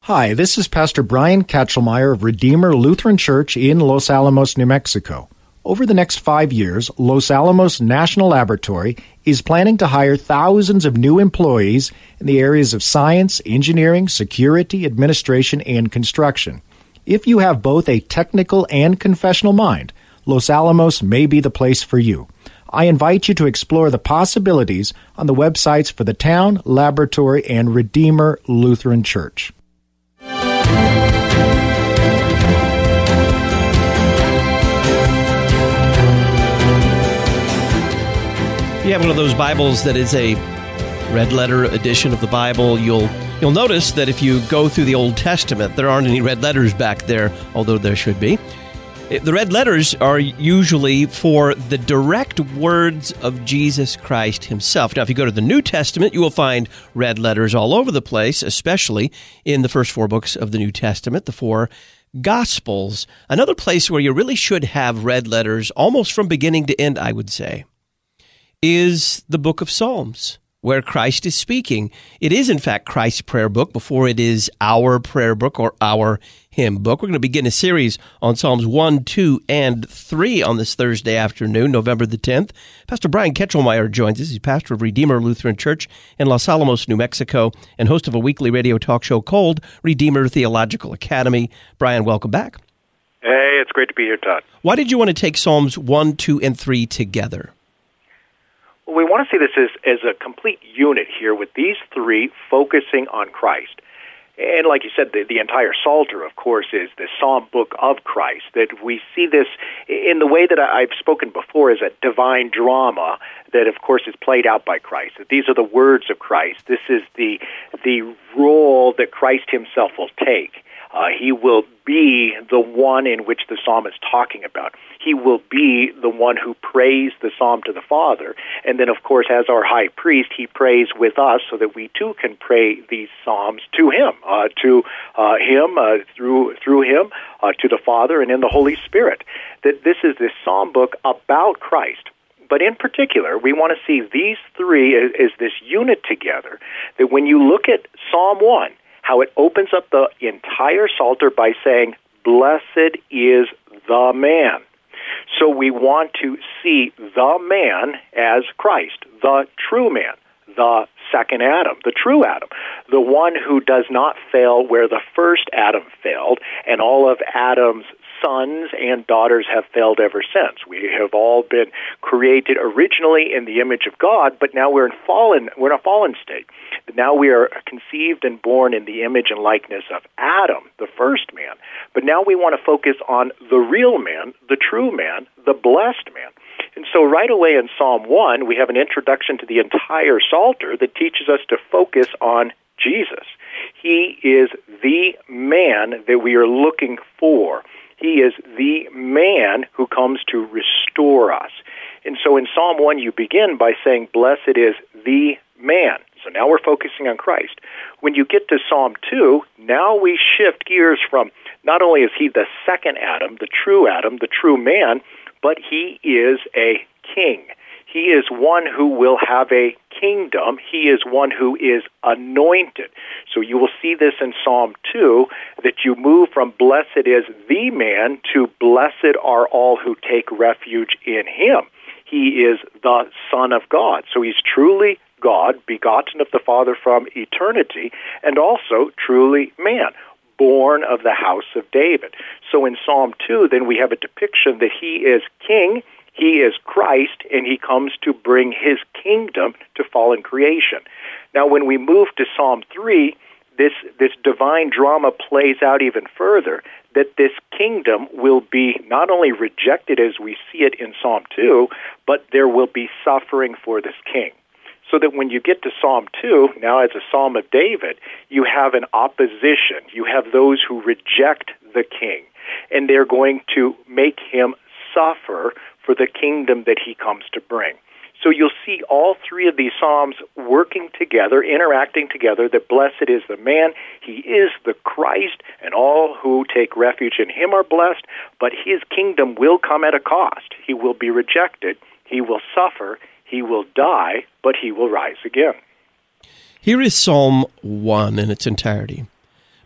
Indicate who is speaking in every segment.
Speaker 1: Hi, this is Pastor Brian Katchelmeyer of Redeemer Lutheran Church in Los Alamos, New Mexico. Over the next 5 years, Los Alamos National Laboratory is planning to hire thousands of new employees in the areas of science, engineering, security, administration, and construction. If you have both a technical and confessional mind, Los Alamos may be the place for you. I invite you to explore the possibilities on the websites for the town, laboratory, and Redeemer Lutheran Church.
Speaker 2: You have one of those Bibles that is a red letter edition of the Bible. You'll notice that if you go through the Old Testament, there aren't any red letters back there, although there should be. The red letters are usually for the direct words of Jesus Christ himself. Now, if you go to the New Testament, you will find red letters all over the place, especially in the first 4 books of the New Testament, the 4 Gospels. Another place where you really should have red letters, almost from beginning to end, I would say, is the book of Psalms, where Christ is speaking. It is, in fact, Christ's prayer book before it is our prayer book or our hymn book. We're going to begin a series on Psalms 1, 2, and 3 on this Thursday afternoon, November the 10th. Pastor Brian Katchelmeyer joins us. He's pastor of Redeemer Lutheran Church in Los Alamos, New Mexico, and host of a weekly radio talk show called Redeemer Theological Academy. Brian, welcome back.
Speaker 3: Hey, it's great to be here, Todd.
Speaker 2: Why did you want to take Psalms 1, 2, and 3 together?
Speaker 3: Well, we want to see this as a complete unit here with these 3 focusing on Christ. And like you said, the entire Psalter, of course, is the psalm book of Christ. That we see this in the way that I've spoken before as a divine drama that, of course, is played out by Christ. That these are the words of Christ. This is the role that Christ himself will take. He will be the one in which the psalm is talking about. He will be the one who prays the psalm to the Father. And then, of course, as our high priest, he prays with us so that we too can pray these psalms to him, through him, to the Father, and in the Holy Spirit. That this is this psalm book about Christ. But in particular, we want to see these 3 as this unit together, that when you look at Psalm 1, how it opens up the entire Psalter by saying, "Blessed is the man." So we want to see the man as Christ, the true man, the second Adam, the true Adam, the one who does not fail where the first Adam failed, and all of Adam's sons and daughters have failed ever since. We have all been created originally in the image of God, but now we're in a fallen state. Now we are conceived and born in the image and likeness of Adam, the first man. But now we want to focus on the real man, the true man, the blessed man. And so right away in Psalm 1, we have an introduction to the entire Psalter that teaches us to focus on Jesus. He is the man that we are looking for. He is the man who comes to restore us. And so in Psalm 1, you begin by saying, "Blessed is the man." So now we're focusing on Christ. When you get to Psalm 2, now we shift gears from not only is he the second Adam, the true man, but he is a king. He is one who will have a kingdom. He is one who is anointed. So you will see this in Psalm 2, that you move from blessed is the man to blessed are all who take refuge in him. He is the Son of God. So he's truly God, begotten of the Father from eternity, and also truly man, born of the house of David. So in Psalm 2, then we have a depiction that he is king, he is Christ, and he comes to bring his kingdom to fallen creation. Now, when we move to Psalm 3, this divine drama plays out even further, that this kingdom will be not only rejected as we see it in Psalm 2, but there will be suffering for this king. So that when you get to Psalm 2, now as a Psalm of David, you have an opposition. You have those who reject the king, and they're going to make him suffer for the kingdom that he comes to bring. So you'll see all 3 of these Psalms working together, interacting together, that blessed is the man, he is the Christ, and all who take refuge in him are blessed, but his kingdom will come at a cost. He will be rejected, he will suffer, he will die, but he will rise again.
Speaker 2: Here is Psalm 1 in its entirety.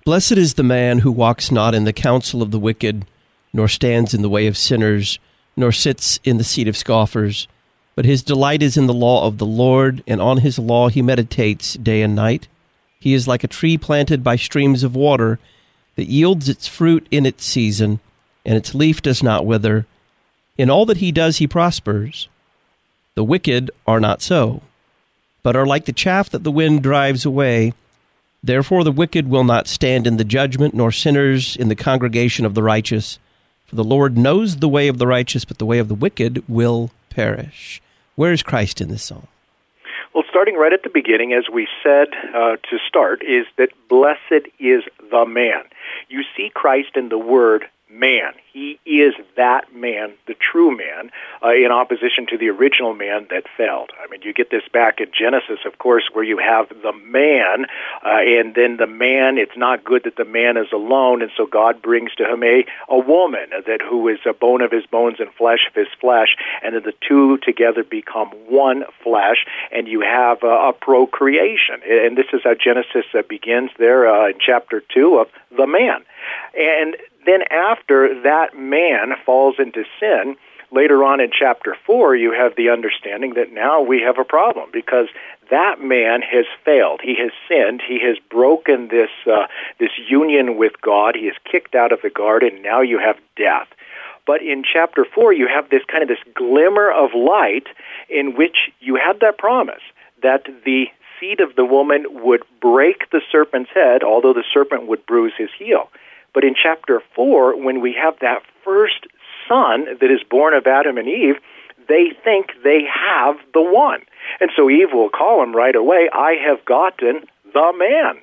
Speaker 2: Blessed is the man who walks not in the counsel of the wicked, nor stands in the way of sinners, nor sits in the seat of scoffers. But his delight is in the law of the Lord, and on his law he meditates day and night. He is like a tree planted by streams of water, that yields its fruit in its season, and its leaf does not wither. In all that he does he prospers. The wicked are not so, but are like the chaff that the wind drives away. Therefore the wicked will not stand in the judgment, nor sinners in the congregation of the righteous. For the Lord knows the way of the righteous, but the way of the wicked will perish. Where is Christ in this psalm?
Speaker 3: Well, starting right at the beginning, as we said to start, is that blessed is the man. You see Christ in the word man. He is that man, the true man, in opposition to the original man that failed. I mean, you get this back in Genesis, of course, where you have the man, and then the man, it's not good that the man is alone, and so God brings to him a woman who is a bone of his bones and flesh of his flesh, and then the two together become one flesh, and you have a procreation. And this is how Genesis begins there in chapter 2 of the man. And then after that man falls into sin, later on in chapter 4, you have the understanding that now we have a problem because that man has failed. He has sinned. He has broken this union with God. He is kicked out of the garden. Now you have death. But in chapter 4, you have this kind of this glimmer of light in which you have that promise that the seed of the woman would break the serpent's head, although the serpent would bruise his heel. But in chapter 4, when we have that first son that is born of Adam and Eve, they think they have the one. And so Eve will call him right away, I have gotten the man.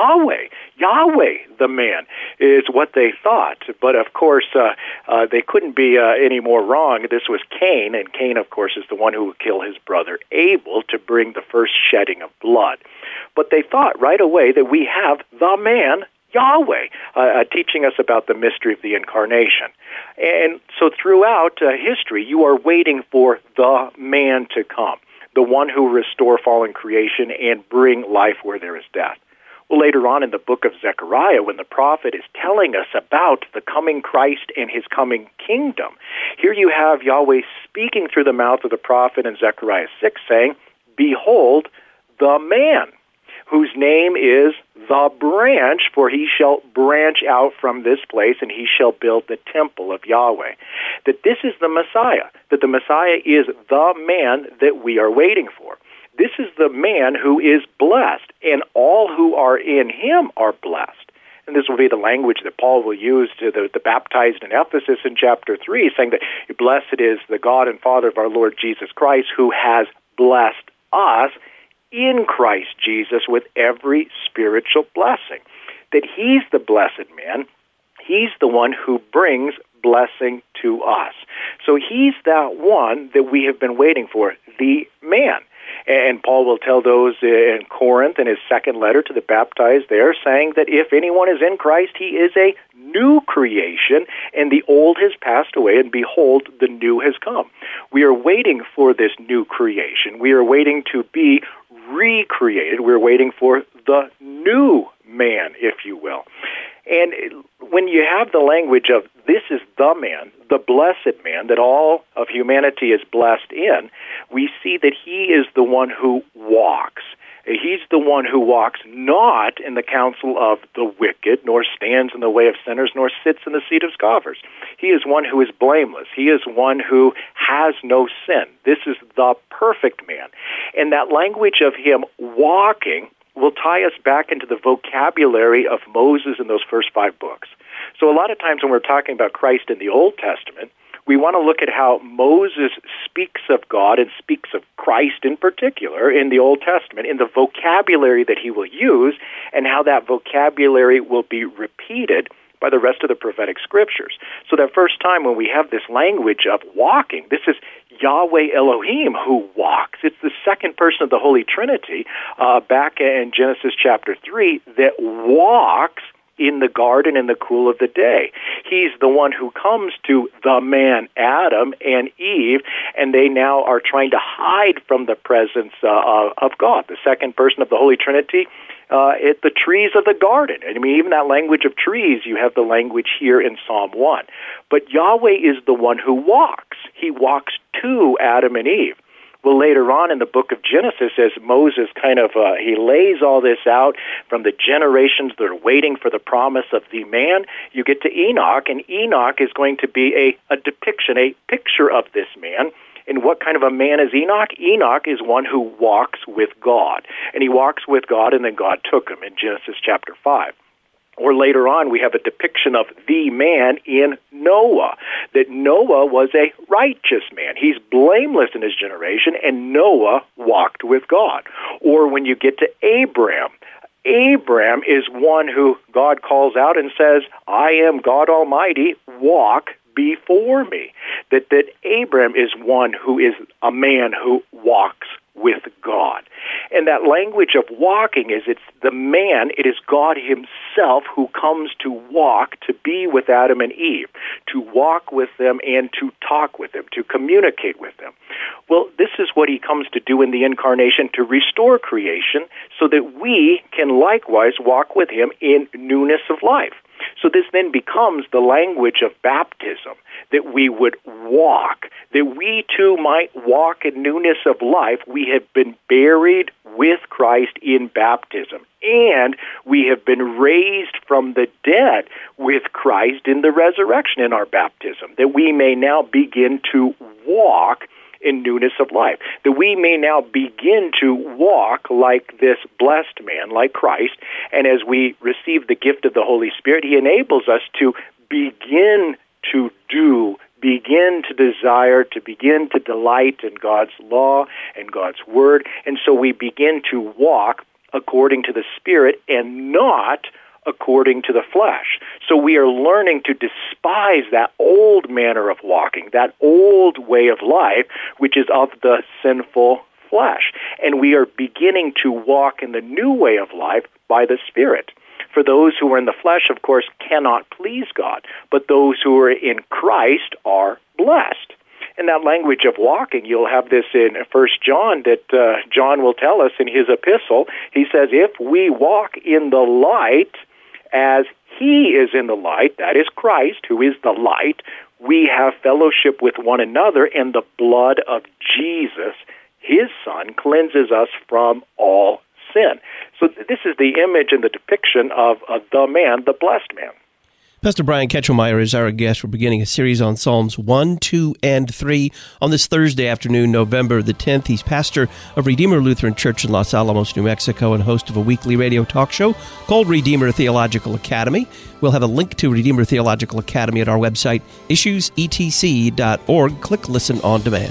Speaker 3: Yahweh, the man, is what they thought. But, of course, they couldn't be any more wrong. This was Cain, and Cain, of course, is the one who would kill his brother Abel to bring the first shedding of blood. But they thought right away that we have the man, Yahweh, teaching us about the mystery of the incarnation. And so throughout history, you are waiting for the man to come, the one who will restore fallen creation and bring life where there is death. Well, later on in the book of Zechariah, when the prophet is telling us about the coming Christ and his coming kingdom, here you have Yahweh speaking through the mouth of the prophet in Zechariah 6 saying, Behold the man, whose name is the branch, for he shall branch out from this place, and he shall build the temple of Yahweh. That this is the Messiah, that the Messiah is the man that we are waiting for. This is the man who is blessed, and all who are in him are blessed. And this will be the language that Paul will use to the baptized in Ephesus in chapter 3, saying that blessed is the God and Father of our Lord Jesus Christ, who has blessed us in Christ Jesus with every spiritual blessing. That he's the blessed man. He's the one who brings blessing to us. So he's that one that we have been waiting for, the man. And Paul will tell those in Corinth in his second letter to the baptized there, saying that if anyone is in Christ, he is a new creation, and the old has passed away, and behold, the new has come. We are waiting for this new creation. We are waiting to be recreated. We're waiting for the new man, if you will. And when you have the language of this is the man, the blessed man, that all of humanity is blessed in, we see that he is the one who walks. He's the one who walks not in the counsel of the wicked, nor stands in the way of sinners, nor sits in the seat of scoffers. He is one who is blameless. He is one who has no sin. This is the perfect man. And that language of him walking will tie us back into the vocabulary of Moses in those first 5 books. So a lot of times when we're talking about Christ in the Old Testament, we want to look at how Moses speaks of God and speaks of Christ in particular in the Old Testament, in the vocabulary that he will use, and how that vocabulary will be repeated by the rest of the prophetic scriptures. So that first time when we have this language of walking, this is Yahweh Elohim who walks. It's the second person of the Holy Trinity back in Genesis chapter 3 that walks in the garden in the cool of the day. He's the one who comes to the man Adam and Eve, and they now are trying to hide from the presence of God. The second person of the Holy Trinity at the trees of the garden. I mean, even that language of trees, you have the language here in Psalm 1. But Yahweh is the one who walks. He walks to Adam and Eve. Well, later on in the book of Genesis, as Moses he lays all this out from the generations that are waiting for the promise of the man, you get to Enoch, and Enoch is going to be a depiction, a picture of this man. And what kind of a man is Enoch? Enoch is one who walks with God. And he walks with God, and then God took him in Genesis chapter 5. Or later on, we have a depiction of the man in Noah, that Noah was a righteous man. He's blameless in his generation, and Noah walked with God. Or when you get to Abraham is one who God calls out and says, I am God Almighty, walk before me. That Abraham is one who is a man who walks with God. And that language of walking it's the man, it is God himself who comes to walk, to be with Adam and Eve, to walk with them and to talk with them, to communicate with them. Well, this is what he comes to do in the incarnation, to restore creation so that we can likewise walk with him in newness of life. So this then becomes the language of baptism, that we would walk, that we too might walk in newness of life. We have been buried with Christ in baptism, and we have been raised from the dead with Christ in the resurrection in our baptism, that we may now begin to walk in newness of life, that we may now begin to walk like this blessed man, like Christ, and as we receive the gift of the Holy Spirit, he enables us to begin to do, begin to desire, to begin to delight in God's law and God's word, and so we begin to walk according to the Spirit and not according to the flesh. So we are learning to despise that old manner of walking, that old way of life, which is of the sinful flesh. And we are beginning to walk in the new way of life by the Spirit. For those who are in the flesh, of course, cannot please God, but those who are in Christ are blessed. In that language of walking, you'll have this in 1 John that John will tell us in his epistle. He says, if we walk in the light as he is in the light, that is Christ, who is the light, we have fellowship with one another, and the blood of Jesus, his Son, cleanses us from all sin. So this is the image and the depiction of the man, the blessed man.
Speaker 2: Pastor Brian Ketchelmeyer is our guest. We're beginning a series on Psalms 1, 2, and 3 on this Thursday afternoon, November the 10th. He's pastor of Redeemer Lutheran Church in Los Alamos, New Mexico, and host of a weekly radio talk show called Redeemer Theological Academy. We'll have a link to Redeemer Theological Academy at our website, issuesetc.org. Click Listen on Demand.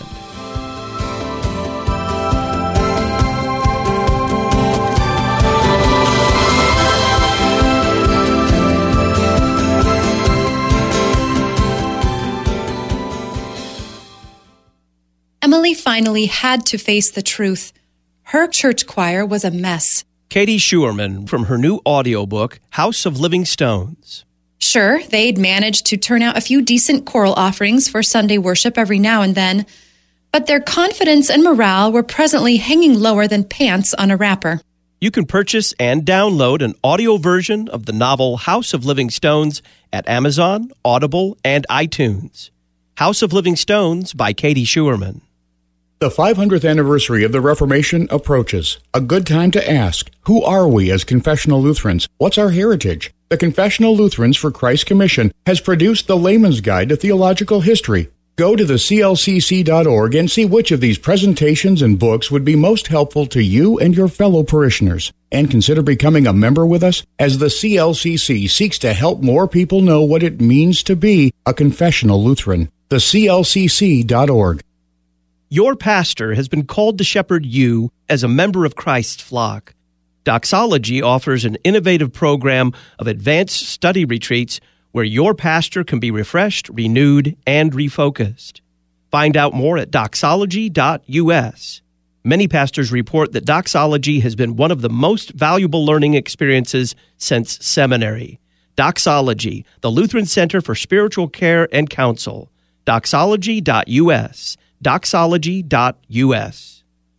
Speaker 4: Emily finally had to face the truth. Her church choir was a mess.
Speaker 2: Katie Schuerman from her new audiobook, House of Living Stones.
Speaker 4: Sure, they'd managed to turn out a few decent choral offerings for Sunday worship every now and then, but their confidence and morale were presently hanging lower than pants on a wrapper.
Speaker 2: You can purchase and download an audio version of the novel House of Living Stones at Amazon, Audible, and iTunes. House of Living Stones by Katie Schuerman.
Speaker 5: The 500th anniversary of the Reformation approaches. A good time to ask, who are we as confessional Lutherans? What's our heritage? The Confessional Lutherans for Christ's Commission has produced the Layman's Guide to Theological History. Go to the clcc.org and see which of these presentations and books would be most helpful to you and your fellow parishioners. And consider becoming a member with us as the CLCC seeks to help more people know what it means to be a confessional Lutheran. The clcc.org.
Speaker 2: Your pastor has been called to shepherd you as a member of Christ's flock. Doxology offers an innovative program of advanced study retreats where your pastor can be refreshed, renewed, and refocused. Find out more at doxology.us. Many pastors report that doxology has been one of the most valuable learning experiences since seminary. Doxology, the Lutheran Center for Spiritual Care and Counsel. Doxology.us. Doxology.us.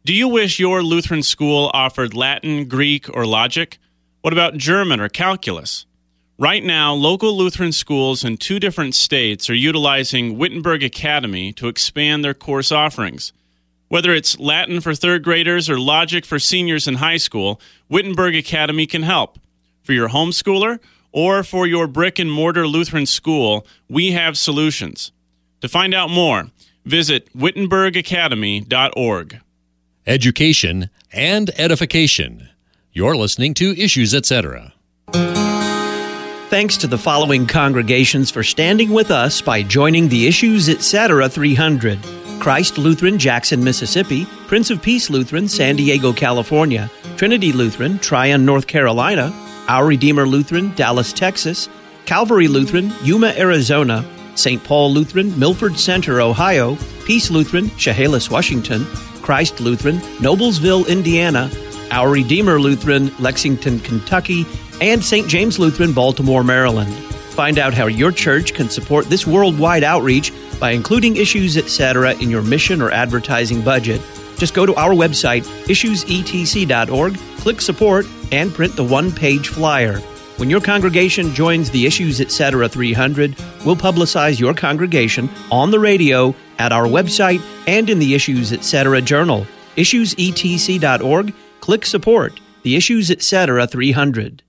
Speaker 6: Do you wish your Lutheran school offered Latin, Greek, or logic? What about German or calculus? Right now, local Lutheran schools in 2 different states are utilizing Wittenberg Academy to expand their course offerings. Whether it's Latin for 3rd graders or logic for seniors in high school, Wittenberg Academy can help. For your homeschooler or for your brick-and-mortar Lutheran school, we have solutions. To find out more, visit wittenbergacademy.org.
Speaker 7: Education and edification. You're listening to Issues, Etc.
Speaker 2: Thanks to the following congregations for standing with us by joining the Issues Etc. 300. Christ Lutheran, Jackson, Mississippi. Prince of Peace Lutheran, San Diego, California. Trinity Lutheran, Tryon, North Carolina. Our Redeemer Lutheran, Dallas, Texas. Calvary Lutheran, Yuma, Arizona. St. Paul Lutheran, Milford Center, Ohio. Peace Lutheran, Chehalis, Washington. Christ Lutheran, Noblesville, Indiana. Our Redeemer Lutheran, Lexington, Kentucky. And St. James Lutheran, Baltimore, Maryland. Find out how your church can support this worldwide outreach by including Issues, Etc. in your mission or advertising budget. Just go to our website, issuesetc.org, click Support, and print the one-page flyer. When your congregation joins the Issues, Etc. 300, we'll publicize your congregation on the radio, at our website, and in the Issues, Etc. journal. issuesetc.org, click Support, the Issues, Etc. 300.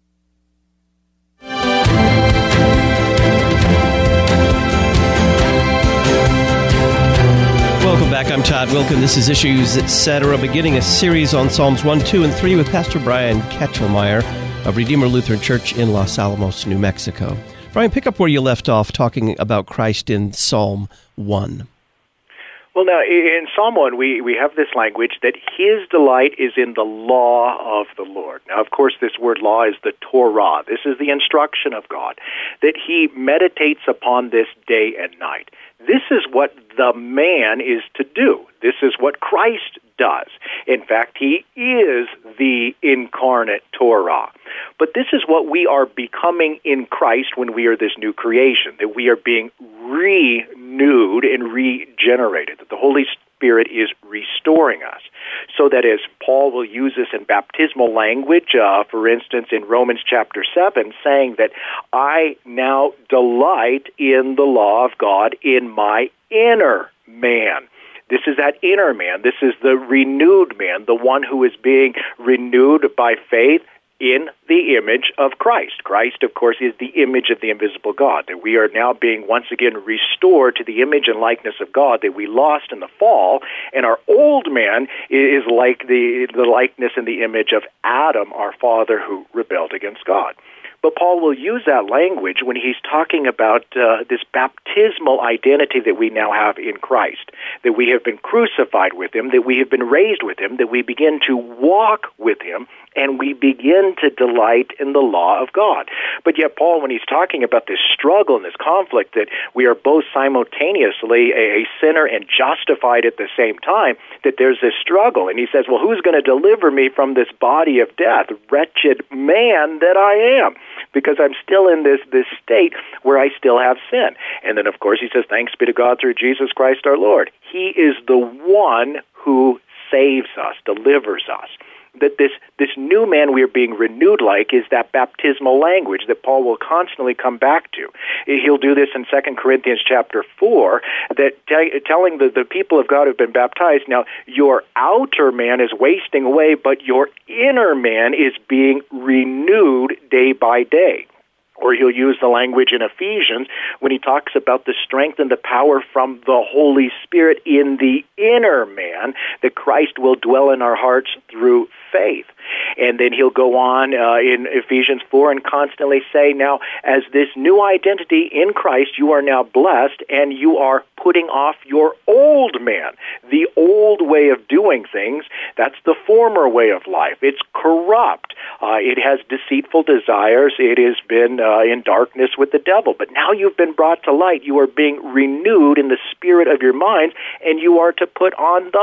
Speaker 2: Welcome back. I'm Todd Wilken. This is Issues, Etc., beginning a series on Psalms 1, 2, and 3 with Pastor Brian Ketchelmeyer of Redeemer Lutheran Church in Los Alamos, New Mexico. Brian, pick up where you left off talking about Christ in Psalm 1.
Speaker 3: Well, now, in Psalm 1, we have this language that his delight is in the law of the Lord. Now, of course, this word law is the Torah. This is the instruction of God, that he meditates upon this day and night. This is what the man is to do. This is what Christ does. In fact, he is the incarnate Torah. But this is what we are becoming in Christ when we are this new creation, that we are being renewed and regenerated, that the Holy Spirit is restoring us. So that as Paul will use this in baptismal language, for instance, in Romans chapter 7, saying that I now delight in the law of God in my inner man. This is that inner man. This is the renewed man, the one who is being renewed by faith in the image of Christ. Christ, of course, is the image of the invisible God, that we are now being once again restored to the image and likeness of God that we lost in the fall, and our old man is like the likeness and the image of Adam, our father, who rebelled against God. But Paul will use that language when he's talking about this baptismal identity that we now have in Christ, that we have been crucified with him, that we have been raised with him, that we begin to walk with him, and we begin to delight in the law of God. But yet Paul, when he's talking about this struggle and this conflict, that we are both simultaneously a sinner and justified at the same time, that there's this struggle. And he says, well, who's going to deliver me from this body of death? Wretched man that I am, because I'm still in this state where I still have sin. And then, of course, he says, thanks be to God through Jesus Christ our Lord. He is the one who saves us, delivers us. That this new man we are being renewed like is that baptismal language that Paul will constantly come back to. He'll do this in 2 Corinthians chapter 4, that telling the people of God who have been baptized, now your outer man is wasting away, but your inner man is being renewed day by day. Or he'll use the language in Ephesians when he talks about the strength and the power from the Holy Spirit in the inner man, that Christ will dwell in our hearts through faith. And then he'll go on in Ephesians 4 and constantly say, now, as this new identity in Christ, you are now blessed, and you are putting off your old man, the old way of doing things. That's the former way of life. It's corrupt. It has deceitful desires. It has been in darkness with the devil. But now you've been brought to light. You are being renewed in the spirit of your minds, and you are to put on the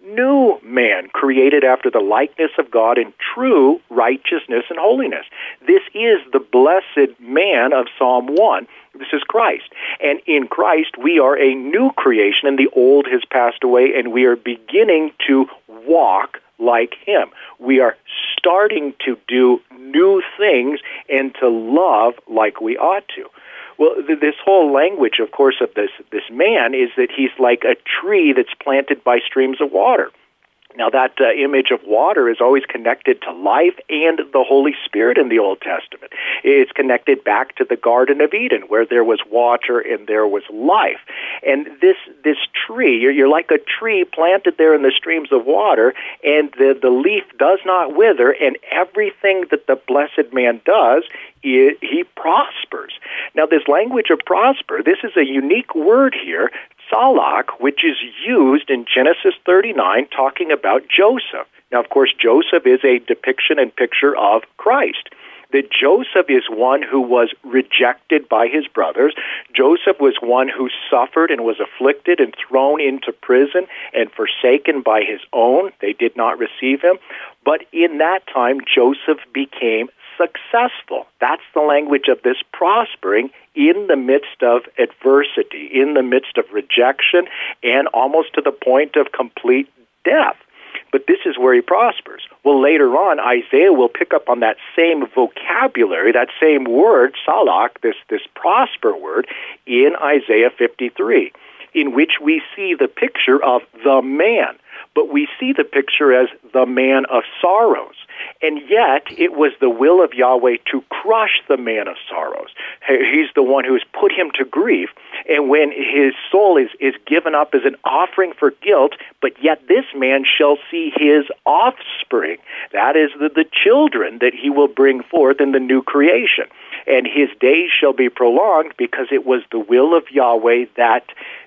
Speaker 3: new man, created after the likeness of God in true righteousness and holiness. This is the blessed man of Psalm 1. This is Christ. And in Christ, we are a new creation, and the old has passed away, and we are beginning to walk like him. We are starting to do new things and to love like we ought to. Well, this whole language, of course, of this man is that he's like a tree that's planted by streams of water. Now, that image of water is always connected to life and the Holy Spirit in the Old Testament. It's connected back to the Garden of Eden, where there was water and there was life. And this tree, you're like a tree planted there in the streams of water, and the leaf does not wither, and everything that the blessed man does, he prospers. Now, this language of prosper, this is a unique word here, salak, which is used in Genesis 39 talking about Joseph. Now, of course, Joseph is a depiction and picture of Christ. That Joseph is one who was rejected by his brothers. Joseph was one who suffered and was afflicted and thrown into prison and forsaken by his own. They did not receive him. But in that time, Joseph became successful. That's the language of this prospering in the midst of adversity, in the midst of rejection, and almost to the point of complete death. But this is where he prospers. Well, later on, Isaiah will pick up on that same vocabulary, that same word, salak, this prosper word, in Isaiah 53, in which we see the picture of the man. But we see the picture as the man of sorrows. And yet, it was the will of Yahweh to crush the man of sorrows. He's the one who has put him to grief. And when his soul is given up as an offering for guilt, but yet this man shall see his offspring. That is the children that he will bring forth in the new creation. And his days shall be prolonged because it was the will of Yahweh that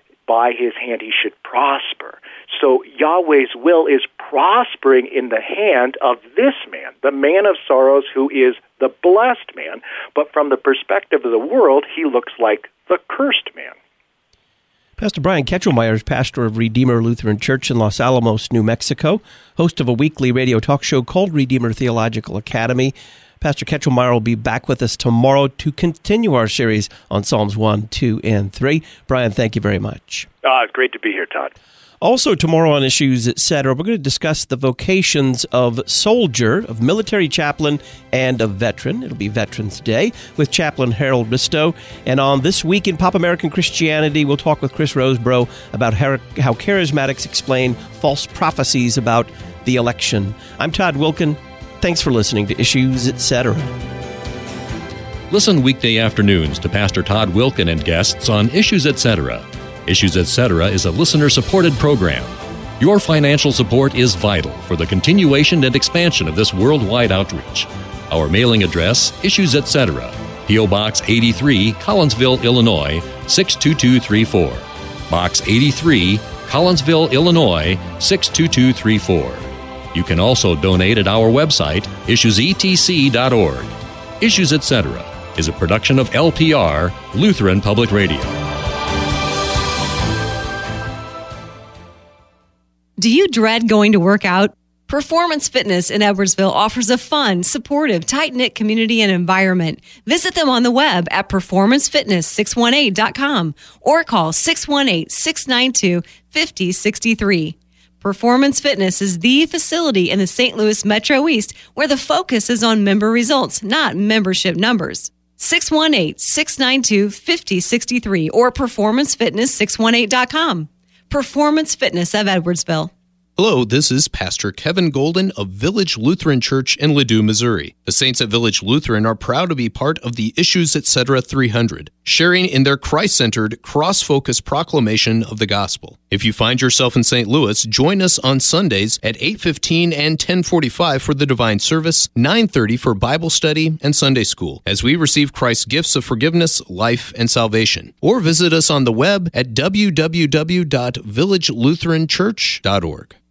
Speaker 3: by his hand he should prosper. So Yahweh's will is prospering in the hand of this man, the man of sorrows, who is the blessed man. But from the perspective of the world, he looks like the cursed man.
Speaker 2: Pastor Brian Ketchelmeyer is pastor of Redeemer Lutheran Church in Los Alamos, New Mexico, host of a weekly radio talk show called Redeemer Theological Academy. Pastor Ketchelmeyer will be back with us tomorrow to continue our series on Psalms 1, 2, and 3. Brian, thank you very much.
Speaker 3: It's great to be here, Todd.
Speaker 2: Also tomorrow on Issues, Etc., we're going to discuss the vocations of soldier, of military chaplain, and of veteran. It'll be Veterans Day with Chaplain Harold Bristow. And on This Week in Pop American Christianity, we'll talk with Chris Rosebrough about how charismatics explain false prophecies about the election. I'm Todd Wilken. Thanks for listening to Issues, Etc.
Speaker 7: Listen weekday afternoons to Pastor Todd Wilken and guests on Issues, Etc. Issues, Etc. is a listener-supported program. Your financial support is vital for the continuation and expansion of this worldwide outreach. Our mailing address, Issues, Etc., P.O. Box 83, Collinsville, Illinois, 62234. Box 83, Collinsville, Illinois, 62234. You can also donate at our website, issuesetc.org. Issues, Etc. is a production of LPR, Lutheran Public Radio.
Speaker 8: Do you dread going to work out? Performance Fitness in Edwardsville offers a fun, supportive, tight-knit community and environment. Visit them on the web at performancefitness618.com or call 618-692-5063. Performance Fitness is the facility in the St. Louis Metro East where the focus is on member results, not membership numbers. 618-692-5063 or performancefitness618.com. Performance Fitness of Edwardsville.
Speaker 9: Hello, this is Pastor Kevin Golden of Village Lutheran Church in Ladue, Missouri. The Saints at Village Lutheran are proud to be part of the Issues, Etc. 300, sharing in their Christ-centered, cross-focused proclamation of the gospel. If you find yourself in St. Louis, join us on Sundays at 8:15 and 10:45 for the Divine Service, 9:30 for Bible study and Sunday school, as we receive Christ's gifts of forgiveness, life, and salvation. Or visit us on the web at www.villagelutheranchurch.org.